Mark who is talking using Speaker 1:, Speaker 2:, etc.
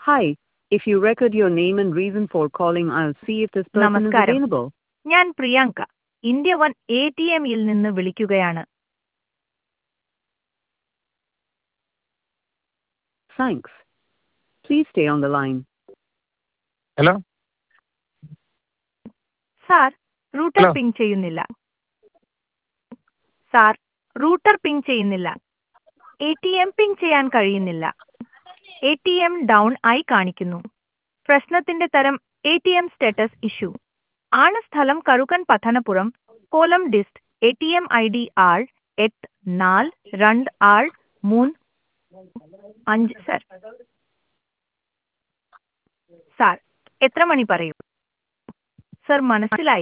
Speaker 1: Hi. If you record your name and reason for calling, I'll see if this person is
Speaker 2: നമസ്കാരം.
Speaker 1: available.
Speaker 2: ഞാൻ Priyanka India one ATM-ൽ നിന്ന് വിളിക്കുകയാണ്.
Speaker 1: Thanks. Please stay on the line.
Speaker 3: Hello
Speaker 2: sir router
Speaker 3: hello
Speaker 2: ping ചെയ്യുന്നില്ല. Sir router ping ചെയ്യുന്നില്ല. ATM ping ചെയ്യാൻ കഴിയുന്നില്ല. ATM down ആയി കാണിക്കുന്നു. പ്രശ്നത്തിന്റെ തരം ATM സ്റ്റാറ്റസ് ഇഷ്യൂ ആണ്. സ്ഥലം Karukan Pathanapuram Kollam dist. ATM ID 842635 sir. Sir എത്ര മണി പറയൂ? സർ മനസ്സിലായി.